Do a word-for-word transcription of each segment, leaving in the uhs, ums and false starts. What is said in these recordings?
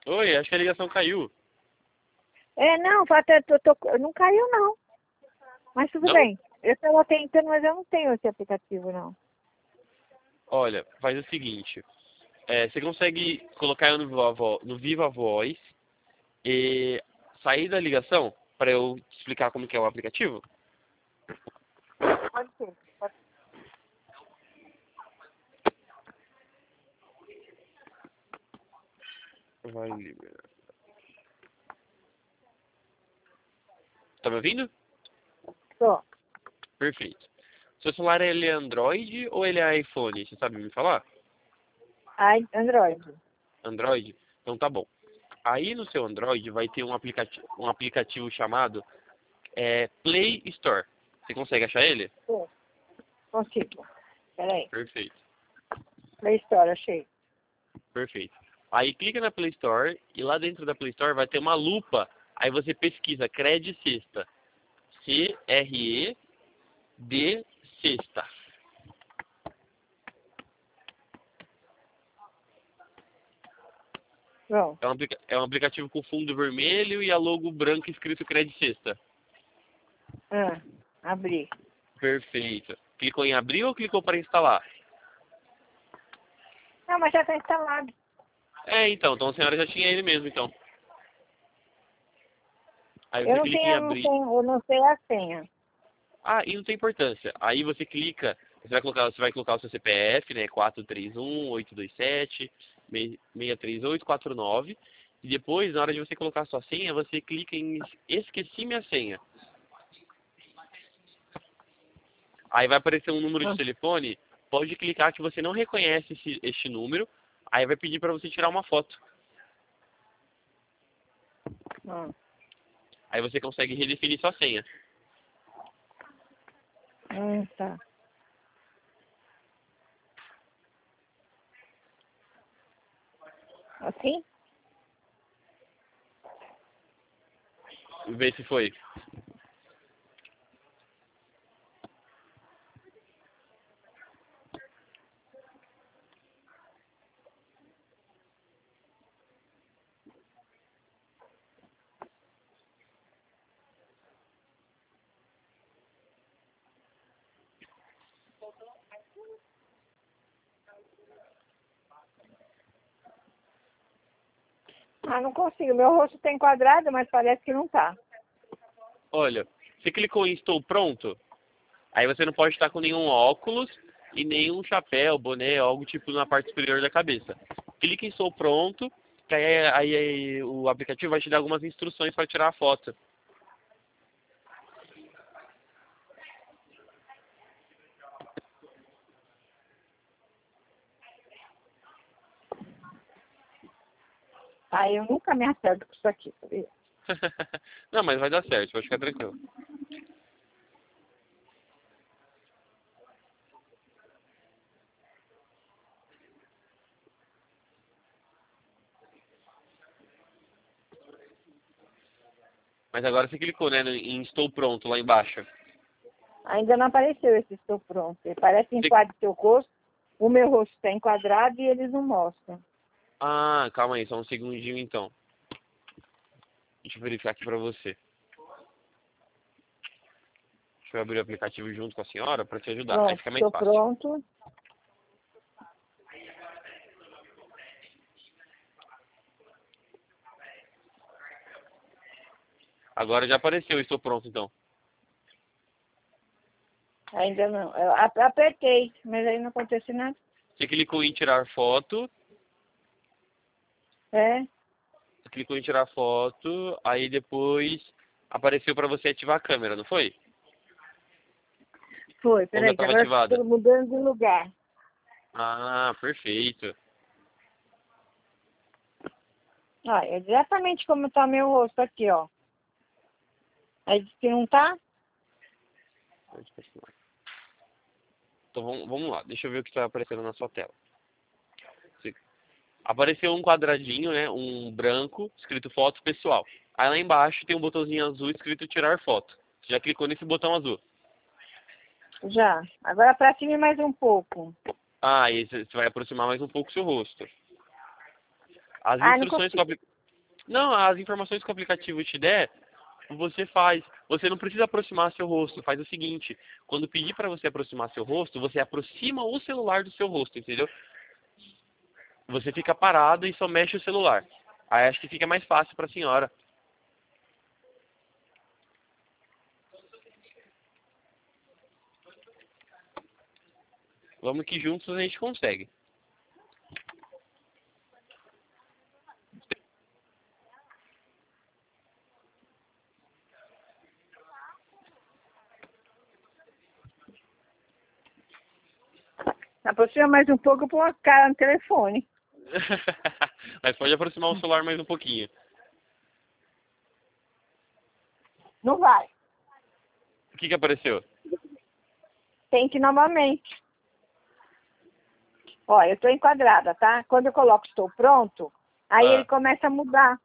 Oi, acho que a ligação caiu. É, não, até tô, tô, não caiu não. Mas tudo Não? bem. Eu estava tentando, mas eu não tenho esse aplicativo não. Olha, faz o seguinte. É, você consegue colocar eu no Viva, Vo- no Viva Voz e sair da ligação para eu te explicar como que é o aplicativo? Pode ser. Pode... Vai liberar. Tá me ouvindo? Tô. Perfeito. Seu celular ele é Android ou ele é iPhone? Você sabe me falar? Ai, Android. Android? Então tá bom. Aí no seu Android vai ter um aplicativo, um aplicativo chamado é, Play Store. Você consegue achar ele? Tô. Consigo. Peraí. Perfeito, Play Store, achei. perfeito. Aí clica na Play Store e lá dentro da Play Store vai ter uma lupa. Aí você pesquisa Cred Sexta. C R E D Sexta. Pronto. É um, aplica- é um aplicativo com fundo vermelho e a logo branca escrito Cred Sexta. Ah, abri. Perfeito. Clicou em abrir ou clicou para instalar? Não, mas já está instalado. É, então. Então a senhora já tinha ele mesmo, então. Aí Eu você não clica em tenho, eu não abrir. tenho, eu não sei a senha. Ah, e não tem importância. Aí você clica, você vai colocar, você vai colocar o seu C P F, né? quatro três um, oito dois sete, seis três oito quatro nove. E depois, na hora de você colocar a sua senha, você clica em esqueci minha senha. Aí vai aparecer um número de Ah, telefone. Pode clicar que você não reconhece esse, este número. Aí vai pedir para você tirar uma foto. ah, Aí você consegue redefinir sua senha. hum, tá. Assim? Vê se foi. Ah, não consigo. Meu rosto está enquadrado, mas parece que não tá. Olha, você clicou em estou pronto. Aí você não pode estar com nenhum óculos e nenhum chapéu, boné, algo tipo na parte superior da cabeça. Clique em Sou Pronto, que aí, aí- aí o aplicativo vai te dar algumas instruções para tirar a foto. Ah, eu nunca me acerto com isso aqui, sabia? Não, mas vai dar certo, pode ficar tranquilo. Mas agora você clicou, né, em Estou Pronto, lá embaixo. Ainda não apareceu esse estou pronto. Ele parece que Você- enquadra o seu rosto. O meu rosto está enquadrado e eles não mostram. Ah, calma aí, só um segundinho então. Deixa eu verificar aqui pra você. Deixa eu abrir o aplicativo junto com a senhora para te ajudar, aí Pronto, fica mais estou fácil. pronto. Agora já apareceu, Estou Pronto então. Ainda não. Eu ap- apertei, mas aí não aconteceu nada. Você clicou em tirar foto, É, você clicou em tirar foto, aí depois apareceu para você ativar a câmera, não foi? foi. Ou já Peraí, que estava agora ativada? estou mudando de lugar. Ah, perfeito. Olha, é exatamente como está meu rosto aqui, ó. Aí diz que não tá? Então vamos, vamos lá, deixa eu ver o que está aparecendo na sua tela. Você- Apareceu um quadradinho, né, um branco, escrito foto pessoal. Aí lá embaixo tem um botãozinho azul escrito tirar foto. Você já clicou nesse botão azul? Já. Agora pra cima e mais um pouco. Ah, aí você você vai aproximar mais um pouco o seu rosto. As Ah, não instruções que o consigo. aplicativo... Não, as informações que o aplicativo te der, você faz. Você não precisa aproximar seu rosto. Faz o seguinte, quando pedir para você aproximar seu rosto, você aproxima o celular do seu rosto, entendeu? Você fica parado e só mexe o celular. Aí acho que fica mais fácil para a senhora. Vamos que juntos a gente consegue. Aproxima mais um pouco para uma cara no telefone. Mas pode aproximar o celular mais um pouquinho. Não vai. O que que apareceu? Tente novamente. Ó, eu estou enquadrada, tá? Quando eu coloco estou pronto, aí Ah. ele começa a mudar.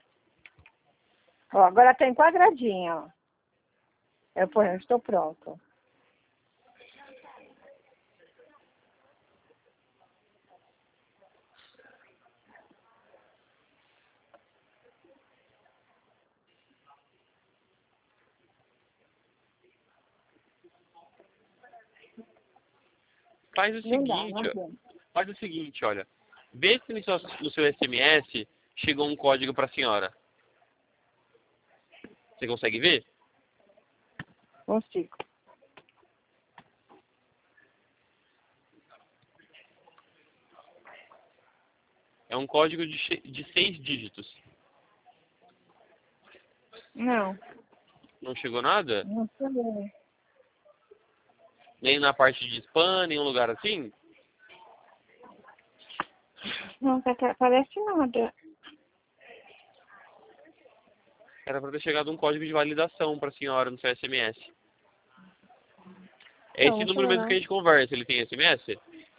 Ó, agora está enquadradinho, ó. Eu ponho, estou pronto. Faz o Não dá, seguinte, não ó. dá. Faz o seguinte, olha. Vê se no seu, no seu S M S chegou um código para a senhora. Você consegue ver? Consigo. É um código de, che- de seis dígitos. Não, Não chegou nada? não sei. Nem na parte de spam, nenhum lugar assim? Não tá, parece nada. Era para ter chegado um código de validação para a senhora no seu S M S. É Não, esse não número chegou mesmo que a não. gente conversa, ele tem S M S?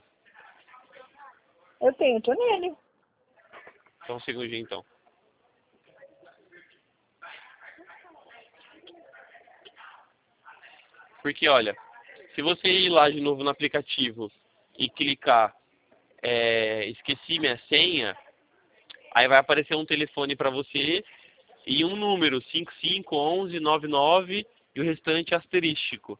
Eu tenho, tô nele. Só um segundinho então. Porque olha, se você ir lá de novo no aplicativo e clicar é, esqueci minha senha, aí vai aparecer um telefone para você e um número, cinco cinco um um nove nove e o restante asterístico.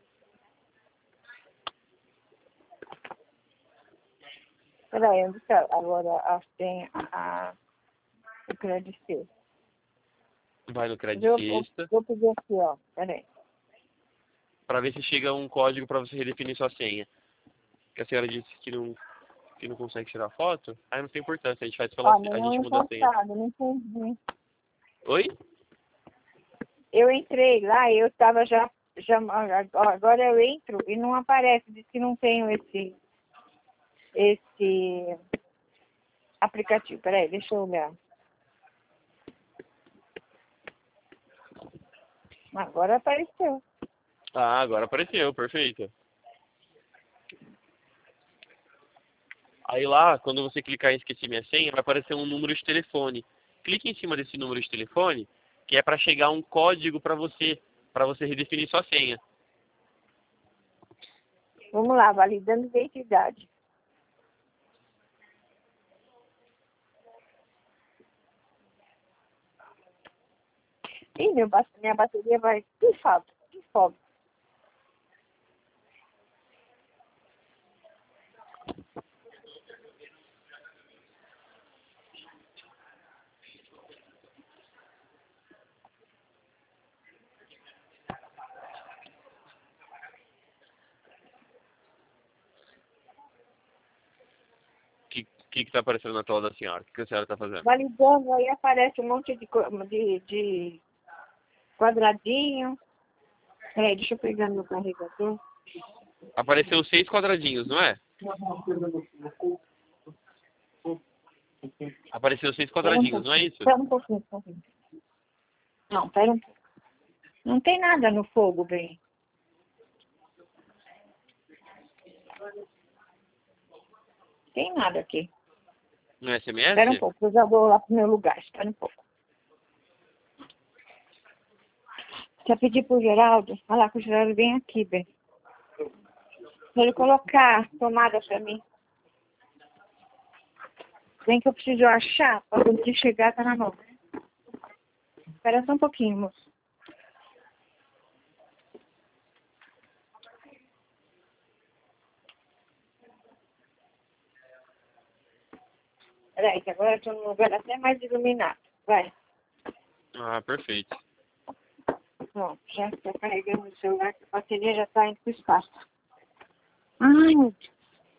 Peraí, onde tá? Agora a senha, a... o crédito seu. Vai no Eu Crédito vou, Sexta vou pedir aqui, ó. Peraí. para ver se chega um código para você redefinir sua senha. Que a senhora disse que não, que não consegue tirar foto, aí não tem importância, a gente faz pela Ó, a nenhum gente muda a senha. importado, não entendi. Oi? Eu entrei lá, eu estava já, já. Agora eu entro e não aparece, diz que não tenho esse. Esse aplicativo. Peraí, deixa eu olhar. Agora apareceu. Ah, agora apareceu, perfeito. Aí lá, quando você clicar em esqueci minha senha, vai aparecer um número de telefone. Clique em cima desse número de telefone, que é para chegar um código para você, para você redefinir sua senha. Vamos lá, validando identidade. Ih, meu, ba- minha bateria vai pifar, pifar. O que, que que tá aparecendo na tela da senhora? O que que a senhora está fazendo? Validando, aí aparece um monte de, co- de, de quadradinho. Peraí, deixa eu pegar meu carregador. Apareceu seis quadradinhos, não é? Apareceu seis Pera um quadradinhos, não é pouquinho, isso? pera um pouquinho, pera um pouquinho. Não, pera um pouquinho. Não tem nada no fogo, bem. Tem nada aqui. No Espera um S M S? pouco, eu já vou lá pro meu lugar. Espera um pouco. Quer pedir pro Geraldo? Olha lá que o Geraldo vem aqui, bem. Pra ele colocar tomada pra mim. Vem que eu preciso achar, pra quando ele chegar, tá na mão. Espera só um pouquinho, moço. Peraí, que agora eu estou num lugar até mais iluminado. Vai. Ah, perfeito. Pronto, já estou carregando o celular, que a bateria já está indo para o espaço. Ai, meu Deus.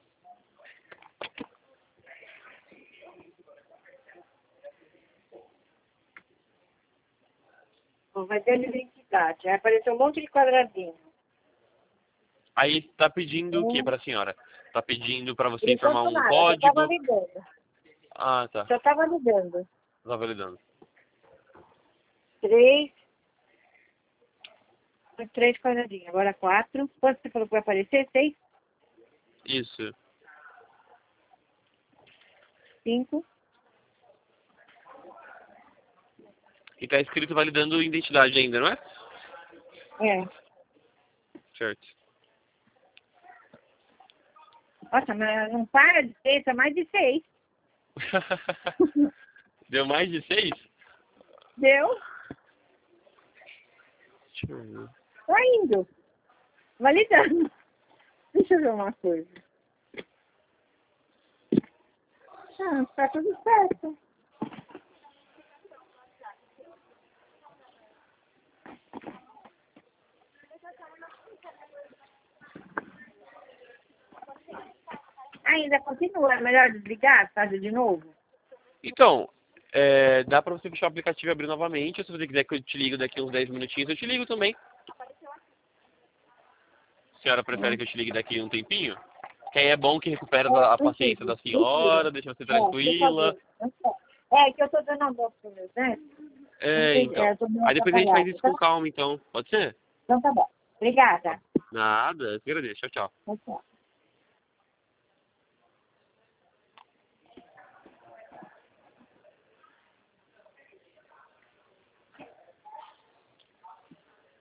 Bom, vai ter identidade. Vai aparecer um monte de quadradinho. Aí tá pedindo o que pra senhora? Tá pedindo pra você Por informar enquanto um nada, só estava código? ligando. Ah, tá. Só estava ligando. Tá validando. Três. Três quadradinhos. Agora quatro. Quanto você falou que vai aparecer? Seis? Isso. Cinco. E tá escrito validando identidade ainda, não é? É. Certo. Nossa, mas não para de ser, tá mais de seis. Deu mais de seis? Deu? Deixa eu ver. Tá indo. Validando. Deixa eu ver uma coisa. Ah, tá tudo certo. Ainda continua. É melhor desligar, fazer de novo? Então, é, dá pra você fechar o aplicativo e abrir novamente. Ou se você quiser que eu te ligue daqui uns dez minutinhos, eu te ligo também. A senhora prefere que eu te ligue daqui um tempinho? Que aí é bom que recupera a, a paciência da senhora, deixa você tranquila. É, que eu tô dando a volta para meus netos. É, então. Aí depois a gente faz isso com calma, então. Pode ser? Então tá bom. Obrigada. Nada, eu que agradeço. Tchau, tchau. Tchau, tchau.